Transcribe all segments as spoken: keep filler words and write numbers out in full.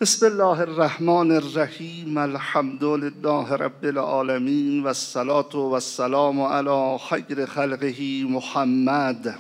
بسم الله الرحمن الرحیم. الحمد لله رب العالمین و الصلاة و السلام علی خیر خلقه محمد.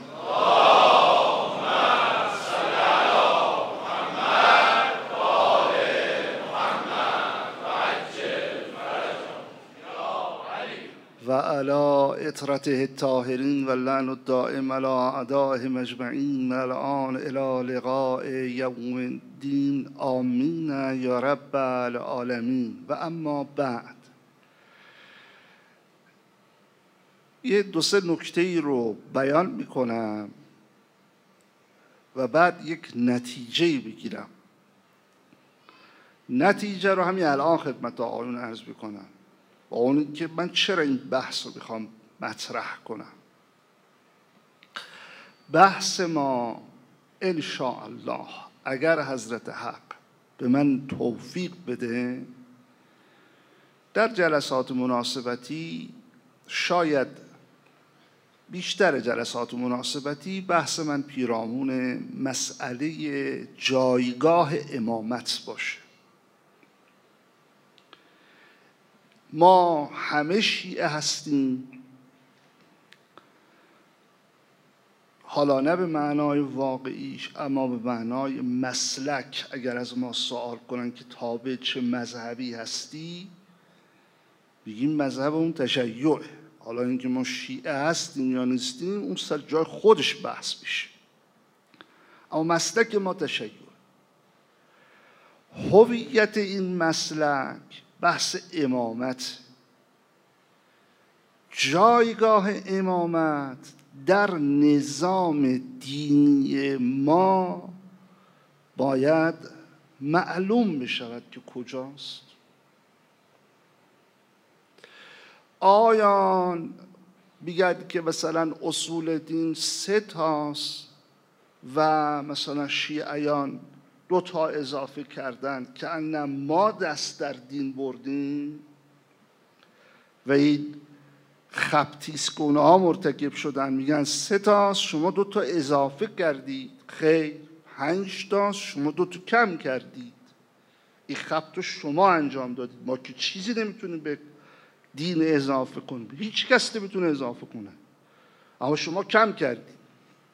و علی اطرته الطاهرین و لعن الدائم علی اعدائهم اجمعین الان الی لقاء یوم الدین. آمین یا رب العالمین. و اما بعد، یه دو سه نکته ای رو بیان میکنم و بعد یک نتیجه بگیرم. نتیجه رو همین الان خدمت آقایون عرض میکنم با اون که من چرا این بحث رو میخوام مطرح کنم. بحث ما ان شاء الله اگر حضرت حق به من توفیق بده، در جلسات مناسبتی، شاید بیشتر جلسات مناسبتی، بحث من پیرامون مسئله جایگاه امامت باشه. ما همه شیعه هستیم، حالا نه به معنای واقعیش اما به معنای مسلک. اگر از ما سوال کنن که تابع چه مذهبی هستی، بگیم مذهب اون تشیعه. حالا اینکه ما شیعه هستیم یا نیستیم اون سر جای خودش بحث میشه، اما مسلک ما تشیعه. هویت این مسلک بحث امامت، جایگاه امامت در نظام دینی ما باید معلوم بشود که کجاست. آیان بگید که مثلا اصول دین سه تاست و مثلا شیعیان دو تا اضافه کردن که ان ما دست در دین بردیم و این خبطیسکونه ها مرتکب شدن، میگن سه تاست شما دو تا اضافه کردید. خیر، پنج تاست شما دو تا کم کردید. این خبط رو شما انجام دادید، ما که چیزی نمیتونیم به دین اضافه کنیم، هیچ کس نمیتونه اضافه کنه، اما شما کم کردید.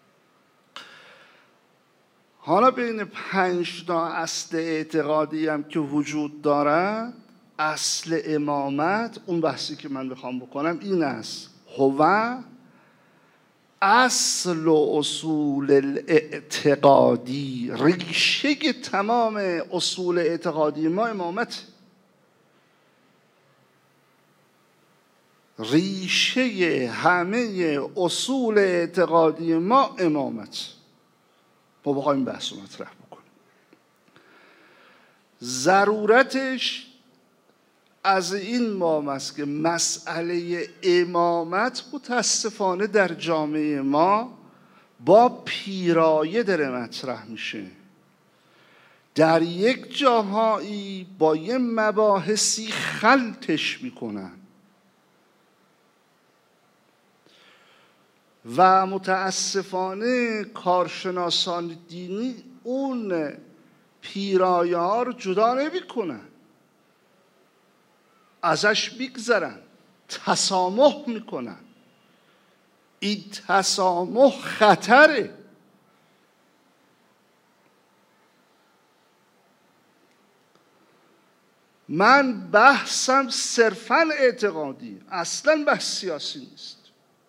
حالا بین پنج تا اصل اعتقادی هم که وجود دارد، اصل امامت، اون بحثی که من بخوام بکنم این است: هو اصل و اصول الاعتقادی. ریشه تمام اصول اعتقادی ما امامت، ریشه همه اصول اعتقادی ما امامت. ما بخوایم بحث رو مطرح بکنیم، ضرورتش از این باب است که مسئله امامت متاسفانه در جامعه ما با پیرایه داره مطرح میشه. در یک جاهایی با یه مباحثی خلطش میکنن و متاسفانه کارشناسان دینی اون پیرایه ها رو جدا نمی کنن، ازش میگذرن، تسامح میکنن. این تسامح خطره. من بحثم صرفاً اعتقادی، اصلاً بحث سیاسی نیست.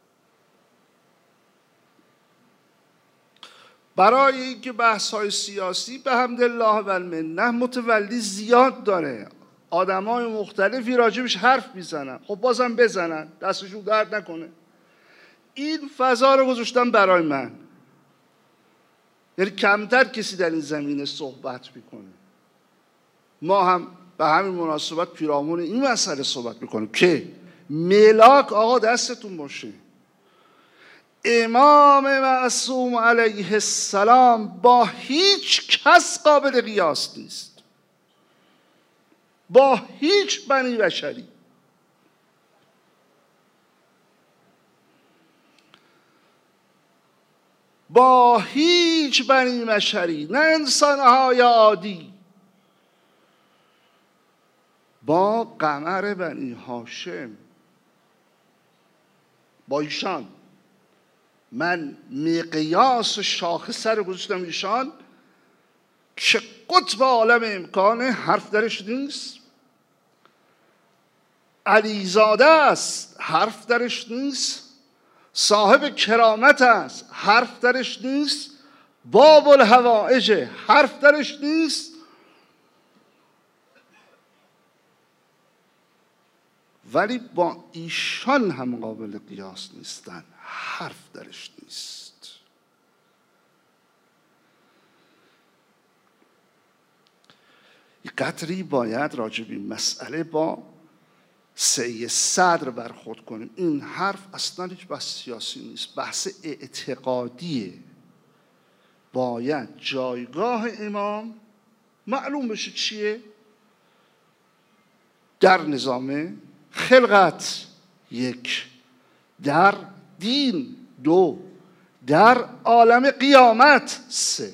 برای اینکه بحث‌های سیاسی به حمدالله و المنه متولی زیاد داره، آدم‌های مختلفی راجبش حرف میزنن، خب بازم بزنن، دستشون درد نکنه. این فضا رو گذاشتم برای من، یعنی کمتر کسی در این زمینه صحبت میکنه. ما هم به همین مناسبت پیرامون این مسئله صحبت میکنیم که ملاک آقا دستتون باشه. امام معصوم علیه السلام با هیچ کس قابل قیاس نیست، با هیچ بنی بشری. با هیچ بنی بشری، نه انسانهای عادی، با قمر بنی هاشم، با ایشان من مقیاس شاخصه رو گذاشتم ایشان که قطب عالم امکانه، حرف درش نیست. علیزاده است، حرف درش نیست. صاحب کرامت است، حرف درش نیست. باب الحوائج، حرف درش نیست. ولی با ایشان هم قابل قیاس نیستن، حرف درش نیست. یک قدری باید راجع به این مسئله با سعی صدر برخورد کنیم. این حرف اصلا هیچ بحث سیاسی نیست، بحث اعتقادیه. باید جایگاه امام معلوم بشه چیه در نظام خلقت، یک، در دین، دو، در عالم قیامت، سه.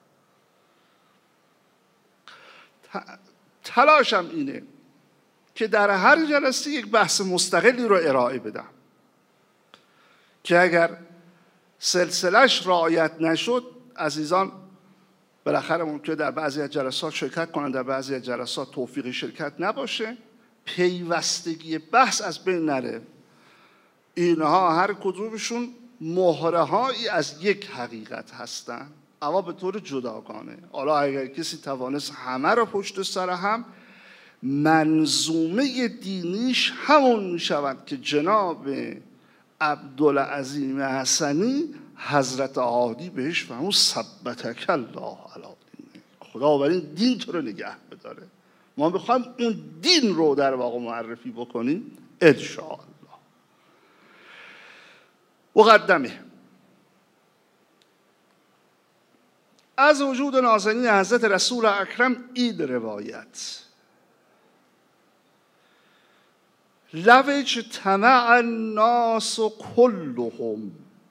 تلاشم اینه که در هر جلسه یک بحث مستقلی رو ارائه بدم که اگر سلسلش رعایت نشد، عزیزان بالاخره ممکنه در بعضی از جلسات شرکت کنن، در بعضی از جلسات توفیق شرکت نباشه، پیوستگی بحث از بین نره. اینها هر کدومشون مهره‌هایی از یک حقیقت هستن، اما به طور جداگانه. حالا اگر کسی توانست همه رو پشت سر هم، منظومه دینیش همون می شود که جناب عبدالعظیم حسنی حضرت عادی بهش فرمود ثبتک الله علی دینه. خدا بر این دین تو رو نگه بداره. ما میخوایم اون دین رو در واقع معرفی بکنیم انشاءالله. مقدمه از وجود نازنین حضرت رسول اکرم این روایت: لو اجتمع الناس کلهم،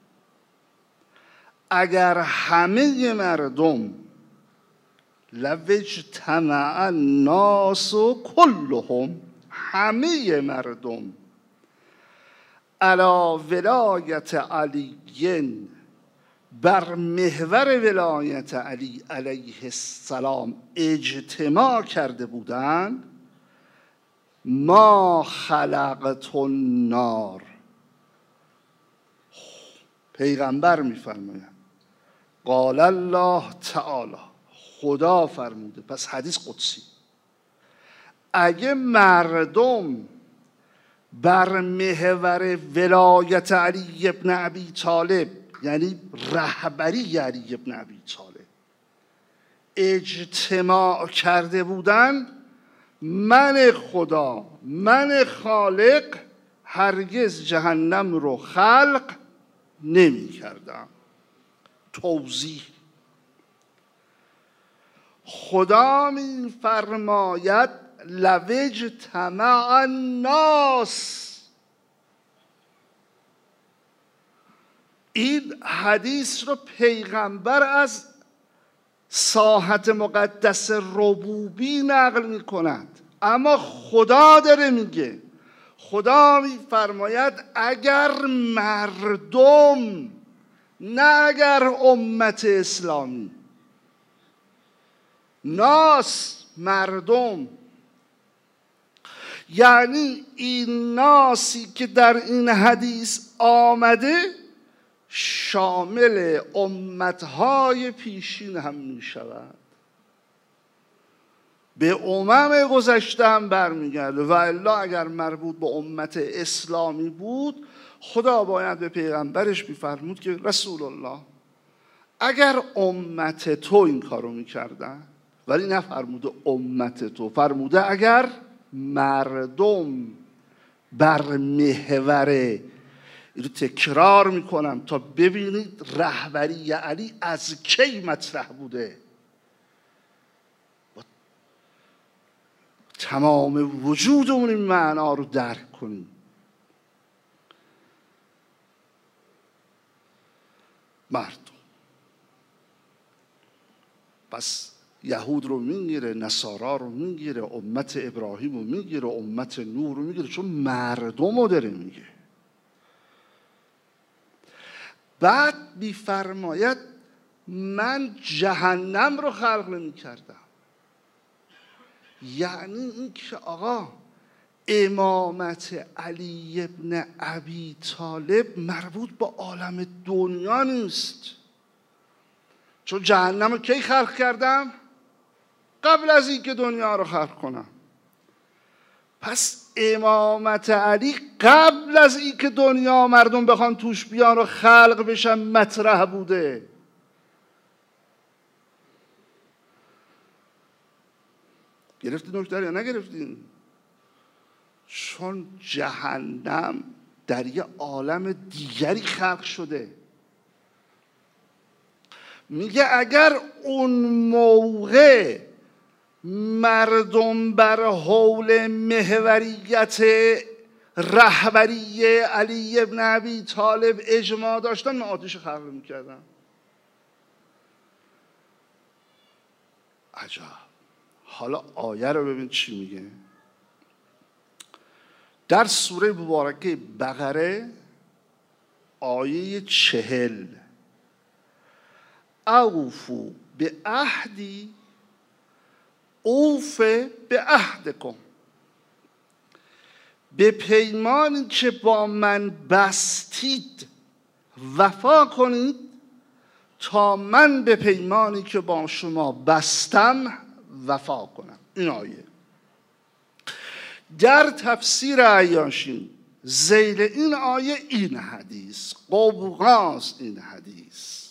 اگر همه مردم، لو اجتمع الناس کلهم، همه مردم، علی ولایت علی، بر محور ولایت علی علیه السلام اجتماع کرده بودند، ما خلقت النار. پیغمبر میفرمایند قال الله تعالی، خدا فرموده، پس حدیث قدسی، اگه مردم بر محور ولایت علی ابن ابی طالب، یعنی رهبری علی ابن ابی طالب، اجتماع کرده بودند، من خدا، من خالق هرگز جهنم رو خلق نمی کردم. توضیح: خدا می فرماید لو اجتمع الناس. این حدیث رو پیغمبر از ساحت مقدس ربوبی نقل می کند، اما خدا داره میگه. خدا می فرماید اگر مردم، نه اگر امت اسلامی، ناس، مردم، یعنی این ناسی که در این حدیث آمده شامل امتهای پیشین هم می شود، به امم گذشته هم برمیگرده. و الا اگر مربوط به امت اسلامی بود، خدا باید به پیغمبرش میفرمود که رسول الله اگر امت تو این کارو میکردن، ولی نفرموده امت تو، فرموده اگر مردم بر محور. اینو تکرار میکنم تا ببینید رهبری علی از کی مطرح بوده، تمام وجودمون این معنا رو درک کنیم. مردم. پس یهود رو میگیره، نصارا رو میگیره، امت ابراهیم رو میگیره، امت نوح رو میگیره، چون مردم رو داره میگه. بعد میفرماید من جهنم رو خلق نمی کردم. یعنی این که آقا امامت علی ابن ابی طالب مربوط به عالم دنیا نیست. چون جهنم رو کی خلق کردم؟ قبل از این که دنیا رو خلق کنم. پس امامت علی قبل از این که دنیا مردم بخوان توش بیان و خلق بشن مطرح بوده. گرفتید نکته یا نگرفتید؟ چون جهنم در یه عالم دیگری خلق شده. میگه اگر اون موقع مردم بر حول محوریت رهبری علی ابن ابی طالب اجماع داشتن، من آتش خلق میکردم. عجب. حالا آیه رو ببین چی میگه. در سوره مبارکه بقره آیه چهل، اوفو به عهدی اوف به عهدکم، به پیمانی که با من بستید وفا کنید تا من به پیمانی که با شما بستم وفا کنم. این آیه در تفسیر عیاشی ذیل این آیه این حدیث قبقاست. این حدیث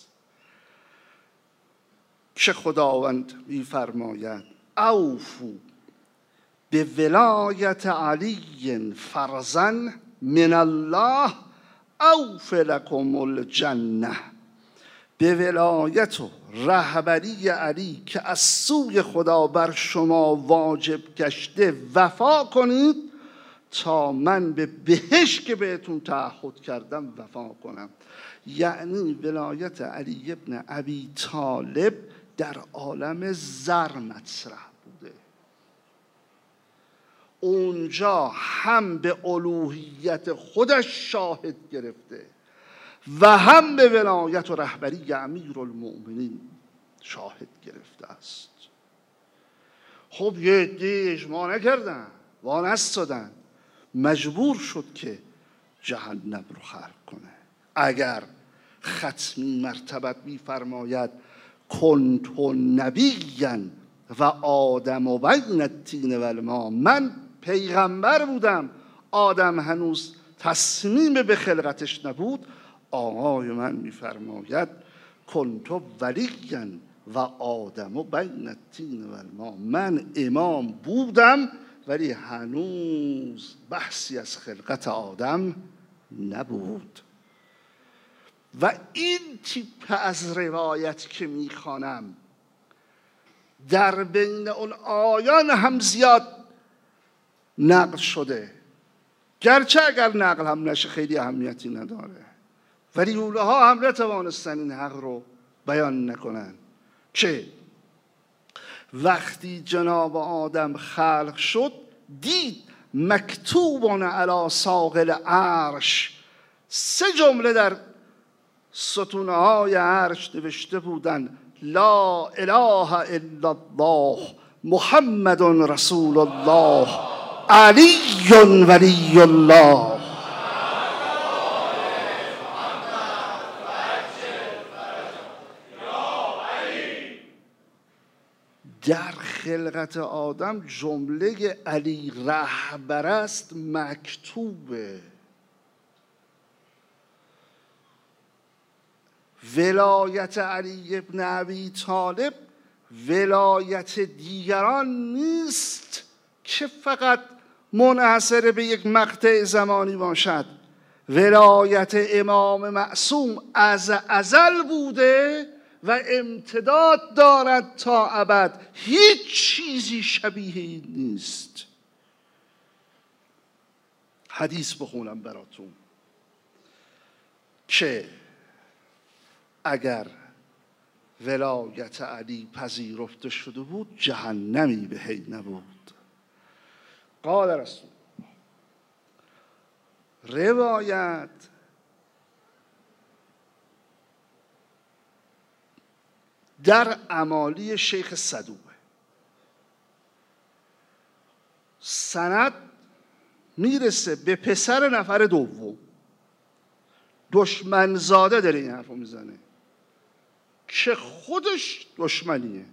که خداوند می‌فرماید اوفو به ولایت علی فرزا من الله اوف لکم الجنه، به ولایت و رهبری علی که از سوی خدا بر شما واجب گشته وفا کنید تا من به بهشت که بهتون تعهد کردم وفا کنم. یعنی ولایت علی ابن ابی طالب در عالم زر مطرح بوده. اونجا هم به الوهیت خودش شاهد گرفته و هم به ولایت و رهبری امیرالمؤمنین شاهد گرفته است. خب یه عده اجماع نکردن، وانستادن، مجبور شد که جهنم رو خلق کنه. اگر ختمی مرتبت می‌فرماید کنت نبیاً و آدم و بین الطین و الماء، من پیغمبر بودم، آدم هنوز تصمیم به خلقتش نبود، آقای من می‌فرماید کنت ولیاً و آدم و بین الطین و الماء، من امام بودم ولی هنوز بحثی از خلقت آدم نبود. و این تیپ از روایت که میخوانم در بین اون آیان هم زیاد نقل شده، گرچه اگر نقل هم نشه خیلی اهمیتی نداره، ولی اونها هم نتوانستن این حق رو بیان نکنن که وقتی جناب آدم خلق شد دید مکتوبون علی ساقل عرش، سه جمله در ستونه های عرش نوشته بودن لا اله الا الله محمد رسول الله علی ولی الله. در خلقت آدم جمله علی رهبر است مکتوبه. ولایت علی ابن ابی طالب ولایت دیگران نیست که فقط منحصر به یک مقطع زمانی باشد. ولایت امام معصوم از ازل بوده و امتداد دارد تا ابد، هیچ چیزی شبیه این نیست. حدیث بخونم براتون که اگر ولایت علی پذیرفته شده بود جهنمی به هی نبود. قال رسول روایت در اعمالی شیخ صدوقه، سند میرسه به پسر نفر دوم، دشمنزاده داره این حرفو میزنه که خودش دشمنیه،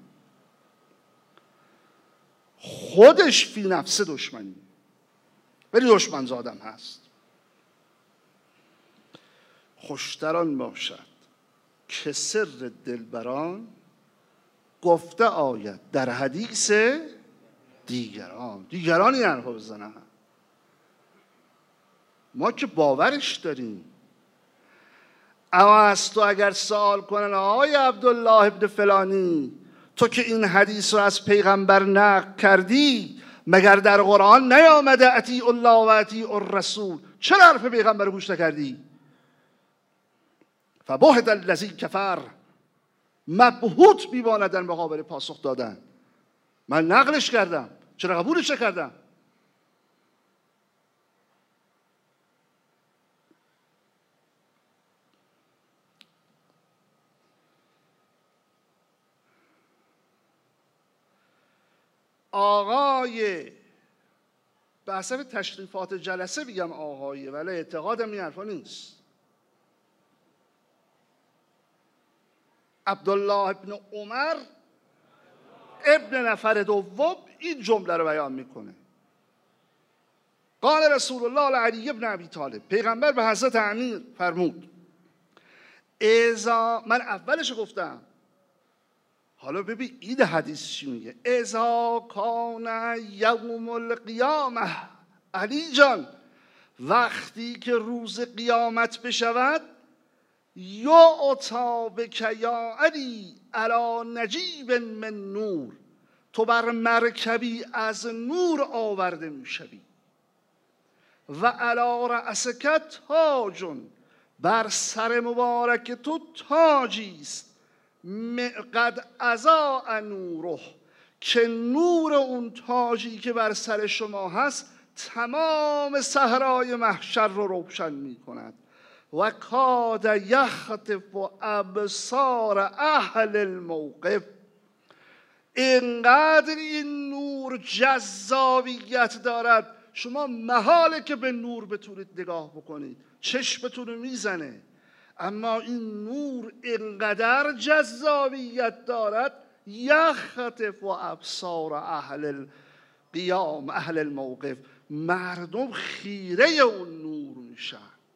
خودش فی نفس دشمنیه ولی دشمنزادم هست. خوشتر آن باشد که سر دلبران گفته آید در حدیث دیگران. دیگران این حرفا بزنن، ما که باورش داریم. اما از تو اگر سوال کنن آقای عبدالله ابن فلانی، تو که این حدیث رو از پیغمبر نقل کردی، مگر در قرآن نیامده اطیع الله و اطیع الرسول؟ چرا حرف پیغمبر رو گوش نکردی؟ فبهت الذی کفر، مبهوت میماند در مقابل پاسخ دادن. من نقلش کردم، چرا قبولش نکردم؟ آقای به حسب تشریفات جلسه بگم آقایه، ولی اعتقادم این حرفا نیست، عبدالله ابن عمر ابن نفر دوم این جمله رو بیان میکنه. قال رسول الله علی ابن ابی طالب، پیغمبر به حضرت امیر فرمود اذا، من اولش گفتم، حالا ببین این حدیث چی میگه، اذا کان یوم القیامه، علی جان وقتی که روز قیامت بشود، یعطا بک یا علی علی نجیب من نور، تو بر مرکبی از نور آورده میشوی، و علی رأسک تاج، بر سر مبارک تو تاجی است، قد اضاء نوره، که نور اون تاجی که بر سر شما هست تمام صحرای محشر رو روشن می کند. و کاد یخطف ابصار اهل الموقف، اینقدر این نور جذابیت دارد شما محاله که به نور بتونید نگاه بکنید، چشمتون رو میزنه، اما این نور اینقدر جذابیت دارد، یخطف و ابصار اهل القیام اهل الموقف، مردم خیره اون نور میشن.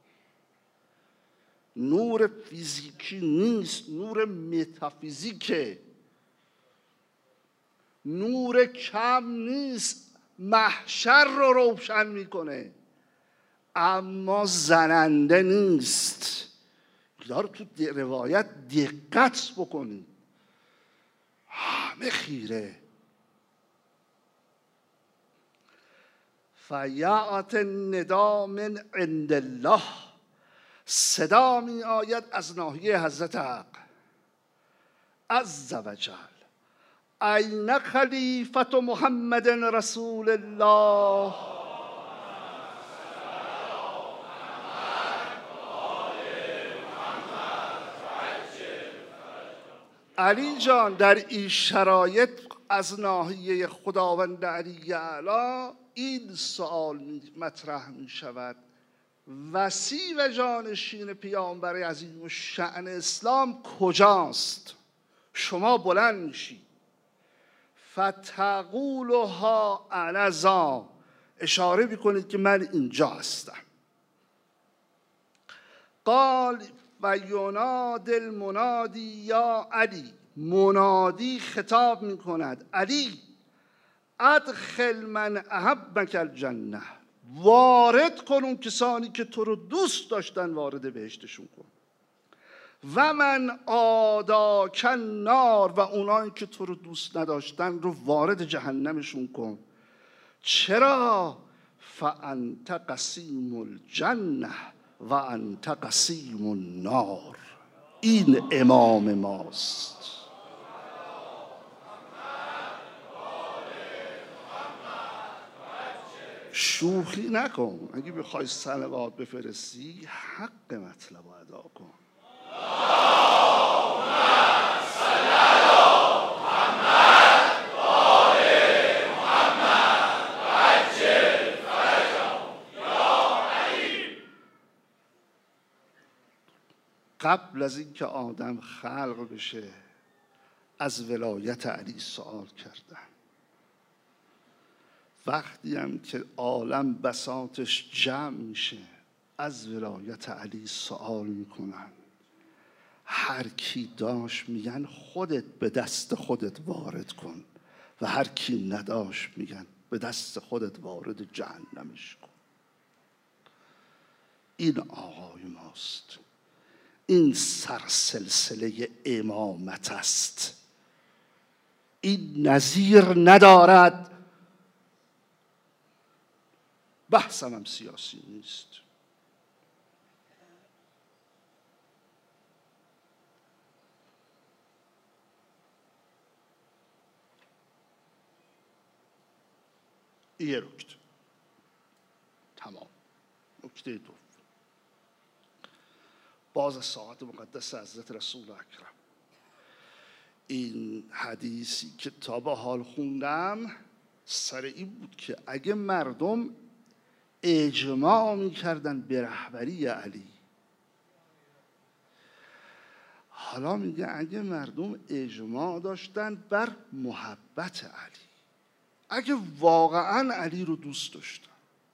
نور فیزیکی نیست، نور متافیزیکه، نور کم نیست، محشر رو روشن میکنه، اما زننده نیست. دار تو روایت دقت بکنید، همه خیره. فیعت الندا من عند الله، صدا می آید از ناحیه حضرت حق عز و جل، این خلیفت محمد رسول الله، علی جان در این شرایط از ناحیه خداوند علی اعلی این سوال مطرح می شود، وسیع و جانشین پیامبر عظیم و شأن اسلام کجاست؟ شما بلند میشی فتقولها انا ذا، اشاره میکنید که من اینجا هستم. قال و ینادی المنادی یا علی، منادی خطاب میکند علی، ادخل من احبک الجنه، وارد کن اون کسانی که تو رو دوست داشتن وارد بهشتشون کن، و من عاداک النار، و اونایی که تو رو دوست نداشتن رو وارد جهنمشون کن. چرا؟ فانت قسیم الجنه و انت قسیم النار، این امام ماست. شوخی نکن. اگه بخوای صلوات بفرستی حق مطلب رو ادا کن. قبل از اینکه آدم خلق بشه از ولایت علی سوال کردن. وقتی هم که عالم بساطش جمع میشه از ولایت علی سوال میکنن. هر کی داشت میگن خودت به دست خودت وارد کن و هر کی نداشت میگن به دست خودت وارد جهنمش کن. این آقای ماست. این سرسلسله امامت است. این نظیر ندارد. بحثم هم سیاسی نیست. یه نکته تمام. نکته دو باز ساعت مقدس حضرت رسول اکرم. این حدیثی که تا به حال خوندم سر این بود که اگه مردم اجماع میکردن به رهبری علی، حالا میگه اگه مردم اجماع داشتن بر محبت علی، اگه واقعا علی رو دوست داشتن.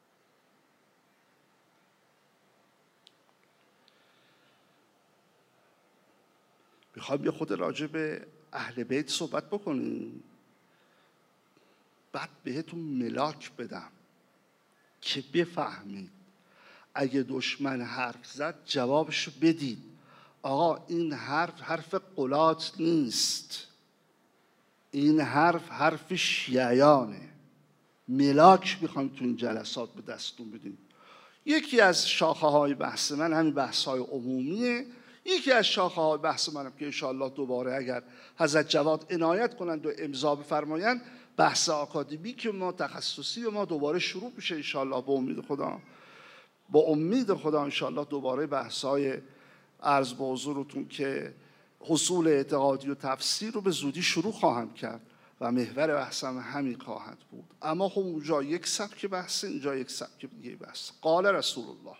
میخوام یه خود راجع به اهل بیت صحبت بکنیم، بعد بهتون ملاک بدم که بفهمید. اگه دشمن حرف زد جوابشو بدید. آقا این حرف حرف قلات نیست، این حرف حرف شیعیانه. ملاک میخوام تو این جلسات به دستون بدیم. یکی از شاخه های بحث من همین بحث های عمومیه. یکی از شاخه های بحث منم که انشاءالله دوباره اگر حضرت جواد عنایت کنند و امضا بفرمایند، بحث آکادمی که ما تخصصی و ما دوباره شروع میشه انشاءالله. با امید خدا با امید خدا انشاءالله دوباره بحث های عرض به حضورتون که حصول اعتقادی و تفسیر رو به زودی شروع خواهم کرد و محور بحثم همین خواهد بود. اما خب اونجا یک سبک بحث، اینجا یک سبک دیگه بحث. قال رسول الله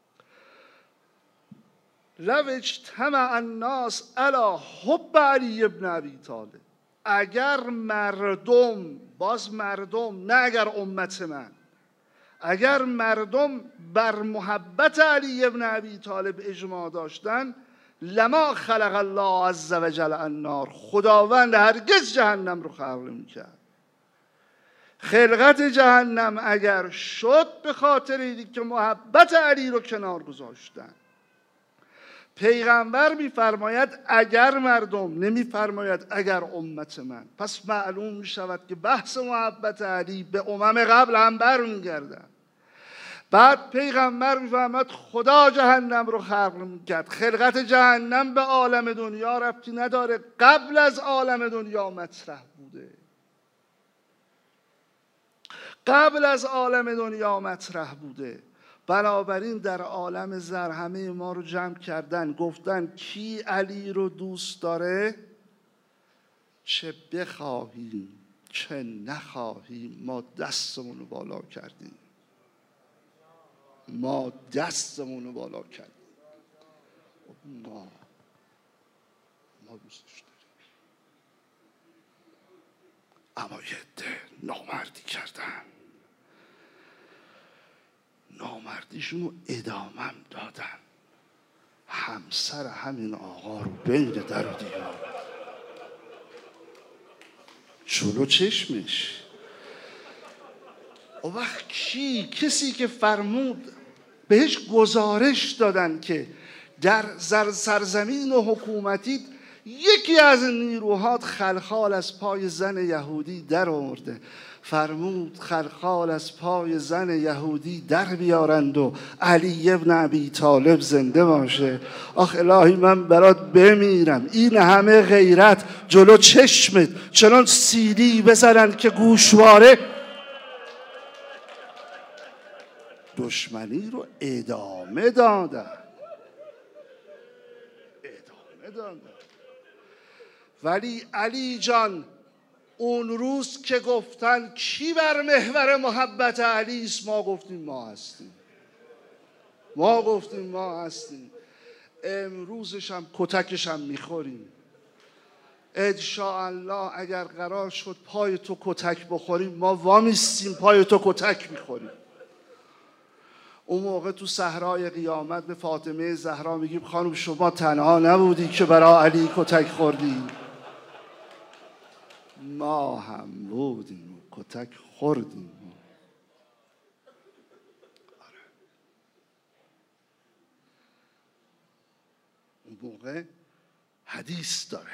لو اجتمع الناس علی حب علی بن ابی طالب. اگر مردم، باز مردم نه اگر امت من، اگر مردم بر محبت علی بن ابی طالب اجماع داشتن، لما خلق الله عز و جل النار. خداوند هرگز جهنم رو خلق نمی‌کرد. خلقت جهنم اگر شد به خاطر اینکه که محبت علی رو کنار گذاشتن. پیغمبر میفرماید اگر مردم، نمیفرماید اگر امت من. پس معلوم میشود که بحث محبت علی به امم قبل هم برمیگردد. بعد پیغمبر میفرماید خدا جهنم رو خلق میکرد. خلقت جهنم به عالم دنیا ربطی نداره، قبل از عالم دنیا مطرح بوده. قبل از عالم دنیا مطرح بوده. بنابراین در عالم زر همه ما رو جمع کردن، گفتن کی علی رو دوست داره، چه بخواهیم چه نخواهیم ما دستمون رو بالا کردیم. ما دستمون رو بالا کردیم. ما ما دوستش داریم. اما یه عده نامردی کردن، نامردیشون رو ادامه دادن. همسر همین آقا رو بین در و دیوار جلو چشمش. و وقت کی؟ کسی که فرمود بهش گزارش دادن که در سرزمین و حکومتی یکی از نیروهات خلخال از پای زن یهودی در آورده. فرمود خلخال از پای زن یهودی در بیارند و علی ابن ابی طالب زنده باشه. آخ الهی من برات بمیرم. این همه غیرت جلو چشمت چنان سیلی بزنن که گوشواره. دشمنی رو ادامه دادن ادامه دادن ولی علی جان اون روز که گفتن کی بر محور محبت علی است، ما گفتیم ما هستیم ما گفتیم ما هستیم امروزش هم کتکش هم میخوریم انشاءالله. اگر قرار شد پای تو کتک بخوریم، ما وامیستیم پای تو کتک میخوریم. اون موقع تو صحرای قیامت به فاطمه زهرا میگیم خانم شما تنها نبودی که برای علی کتک خوردی، ما هم بودیم و کتک خوردیم. اون موقع حدیث داره،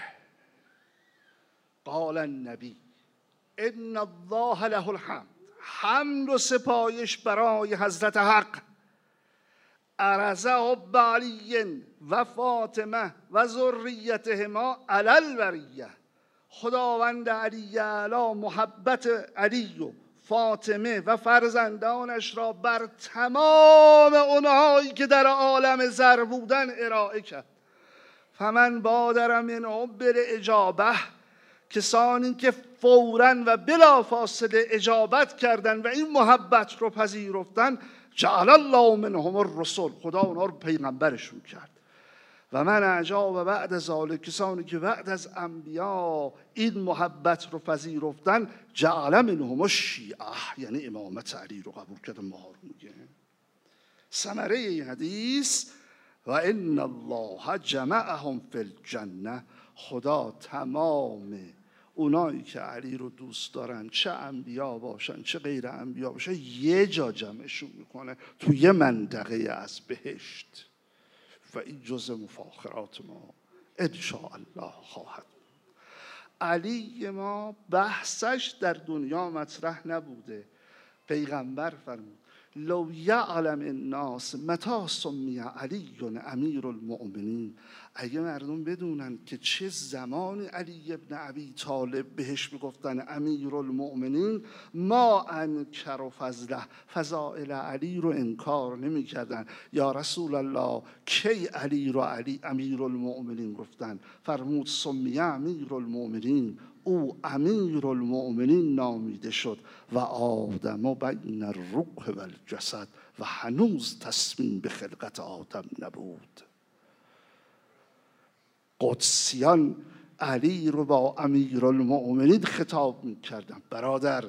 قال النبی ان الله له الحمد، حمد و ستایش برای حضرت حق، عرض حب علی و فاطمه و ذریتهما علی البریه، خداوند علی اعلی محبت علی و فاطمه و فرزندانش را بر تمام اونهایی که در عالم زر بودن ارائه کرد. فمن بادر من حب الاجابه، کسانی که فوراً و بلا فاصله اجابت کردن و این محبت رو پذیرفتن، جعل الله منهم الرسل، خدا اونا رو پیغمبرشون کرد. و من اعجاب بعد ذالک، کسانی که بعد از انبیا این محبت رو پذیرفتن، جعل منهم الشیعه، یعنی امامت علی رو قبول کرد. ما رو میگه ثمره این حدیث و ان الله جمعهم فی الجنه، خدا تمام اونایی که علی رو دوست دارن، چه انبیا باشن چه غیر انبیا باشن، یه جا جمعشون میکنه تو یه منطقه از بهشت. و این جزء مفاخرات ما انشاءالله خواهد. علی ما بحثش در دنیا مطرح نبوده. پیغمبر فرمود لو یعلم الناس متى سمی علی امیر المؤمنین، اگه مردم بدونن که چه زمانی علی ابن ابی طالب بهش میگفتن امیر المؤمنین، ما انکر و فضله، فضائل علی رو انکار نمیکردن. یا رسول الله کی علی رو علی امیر المؤمنین گفتن؟ فرمود سمی امیر المؤمنین، او امیر المؤمنین نامیده شد و آدم بین الروح و الجسد، و هنوز تصمیم به خلقت آدم نبود. قدسیان علی رو با امیر المؤمنین خطاب میکردن. برادر،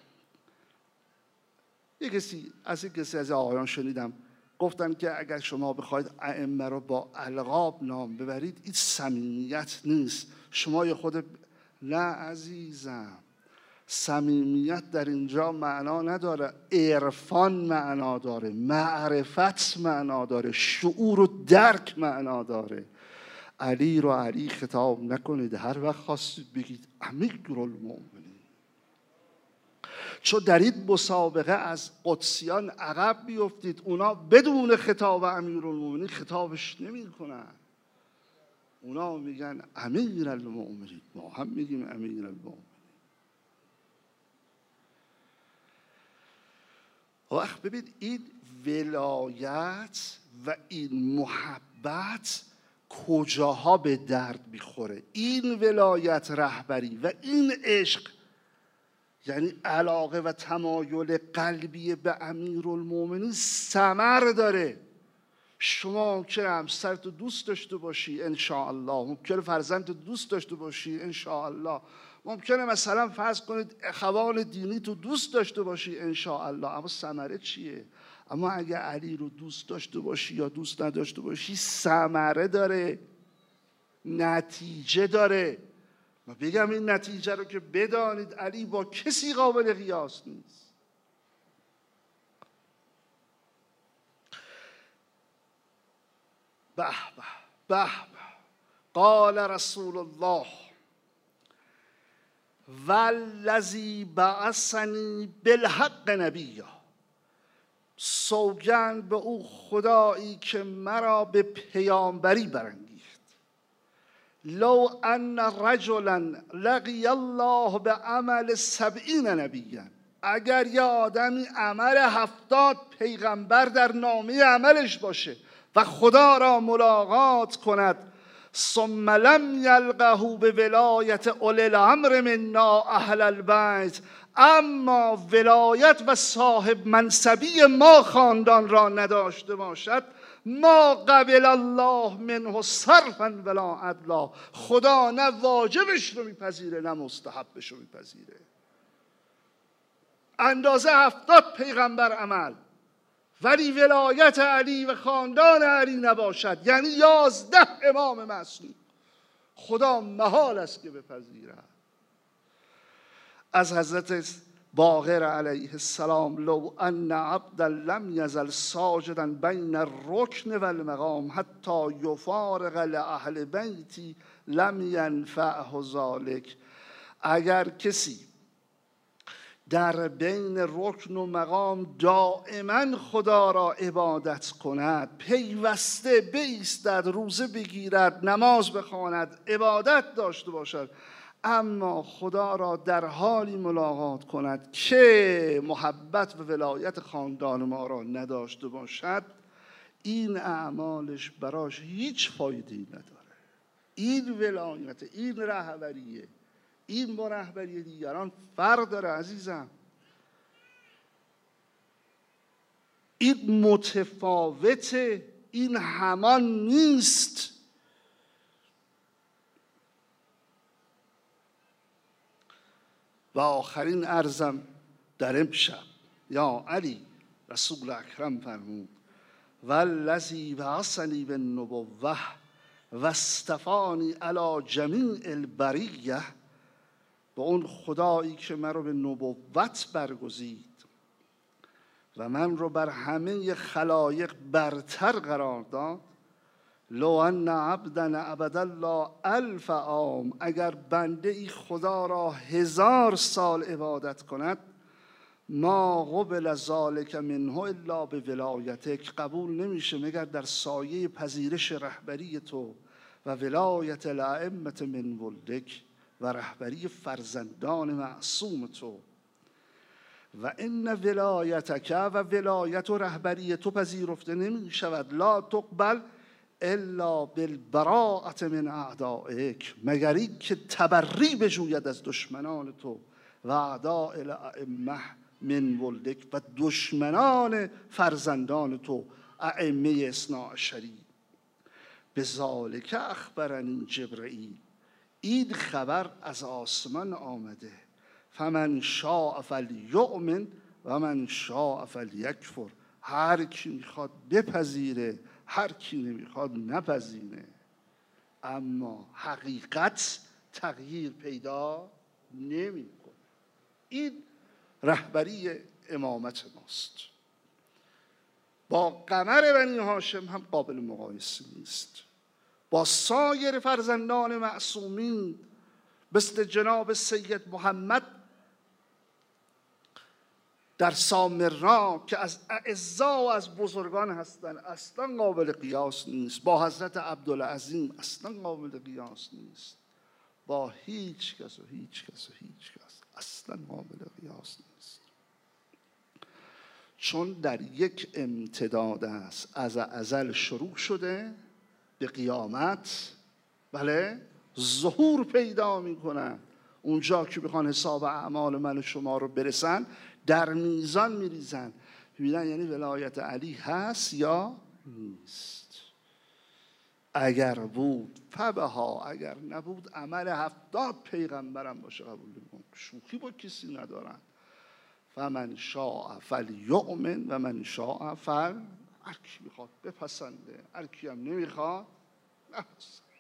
یک کسی از یک کسی از آقایان شنیدم گفتن که اگر شما بخواید ائمه رو با القاب نام ببرید، این صمیمیت نیست. شما یه خود نه عزیزم، صمیمیت در اینجا معنا نداره، عرفان معنا داره، معرفت معنا داره، شعور و درک معنا داره. علی رو علی خطاب نکنید، هر وقت خواستید بگید امیرالمؤمنین، چون در این مسابقه از قدسیان عقب بیفتید. اونا بدون خطاب امیرالمؤمنین خطابش نمی کنن، اونا میگن امیرالمؤمنین، ما هم میگیم امیرالمؤمنین. وقت ببین این ولایت و این محبت کجاها به درد میخوره. این ولایت رهبری و این عشق، یعنی علاقه و تمایل قلبی به امیرالمؤمنین ثمر داره. شما ممکنه همسرت دوست داشته باشی انشاءالله، ممکنه فرزندت دوست داشته باشی انشاءالله، ممکنه مثلا فرض کنید اخوان دینی تو دوست داشته باشی انشاءالله، اما ثمره چیه؟ اما اگه علی رو دوست داشته باشی یا دوست نداشته باشی، ثمره داره، نتیجه داره. من بگم این نتیجه رو که بدانید علی با کسی قابل قیاس نیست. به به به به. قال رسول الله والذی بعثنی بالحق نبیا، سوگند به او خدایی که مرا به پیامبری برانگیخت. لو ان رجلا لقی الله بعمل سبعین نبیا، اگر یه آدمی عمل هفتاد پیغمبر در نامه عملش باشه و خدا را ملاقات کند، ثم لم یلقه به ولایت اولی الامر منا اهل البیت، اما ولایت و صاحب منصبی ما خاندان را نداشته باشد، ما قبل الله منه صرفا ولا عدلا، خدا نه واجبش رو میپذیره نه مستحبش رو میپذیره. اندازه هفتاد پیغمبر عمل، ولی ولایت علی و خاندان علی نباشد، یعنی یازده امام معصوم، خدا محال است که بپذیرد. از حضرت باقر علیه السلام: لو ان عبدا لم یزل ساجدا بین الرکن والمقام حتی یفارق لاهل بیتی لم ینفعه ذلک. اگر کسی در بین رکن و مقام دائما خدا را عبادت کند، پیوسته بایستد، روزه بگیرد، نماز بخواند، عبادت داشته باشد، اما خدا را در حالی ملاقات کند که محبت و ولایت خاندان ما را نداشته باشد، این اعمالش براش هیچ فایده‌ای نداره. این ولایت، این رهبریه، این با رهبری دیگران فرق داره عزیزم. این متفاوته، این همان نیست. و آخرین عرضم در امشب: یا علی، رسول اکرم فرمود: والذی بعثنی بالنبوة و اصطفانی علی جمیع البریة، با اون خدایی که من رو به نبوت برگزید و من رو بر همه خلایق برتر قرار داد، لو ان عبدا عبد الله الف عام، اگر بنده ای خدا را هزار سال عبادت کند، ما قبل ذلک منه الا به ولایتک، قبول نمیشه مگر در سایه پذیرش رهبری تو و ولایت الائمه من ولدک و رهبری فرزندان معصوم تو. و ان ولایتک، و ولایت و رهبری تو پذیرفته نمی شود، لا تقبل الا بالبراءة من اعدائک، مگر این که تبری بجوید از دشمنان تو، و اعداء الائمه من ولدک، و دشمنان فرزندان تو ائمه اثنا عشری. بذالک اخبرنی جبرئیل، این خبر از آسمان آمده. فمن شاء فلیؤمن و من شاء فلیکفر، هر کی میخواد بپذیره، هر کی نمیخواد نپذیره، اما حقیقت تغییر پیدا نمیکنه. این رهبری امامت ماست. با قمر بنی هاشم هم قابل مقایسه نیست. با سایر فرزندان معصومین مثل جناب سید محمد در سامرا که از اعزا و از بزرگان هستند اصلا قابل قیاس نیست. با حضرت عبدالعظیم اصلا قابل قیاس نیست. با هیچ کس و هیچ کس و هیچ کس اصلا قابل قیاس نیست. چون در یک امتداد است، از ازل شروع شده به قیامت، بله، ظهور پیدا میکنن. اونجا که بخوان حساب اعمال من و شما رو برسن، در میزان میریزن، میبینن یعنی ولایت علی هست یا نیست. اگر بود فبها، اگر نبود عمل هفتاد پیغمبرم باشه قبول نمیکنم. شوخی با کسی ندارن. فمن شاء فلیؤمن و من شاء فل، هر کی میخواد بپسنده، هر کی هم نمیخواد نپسنده.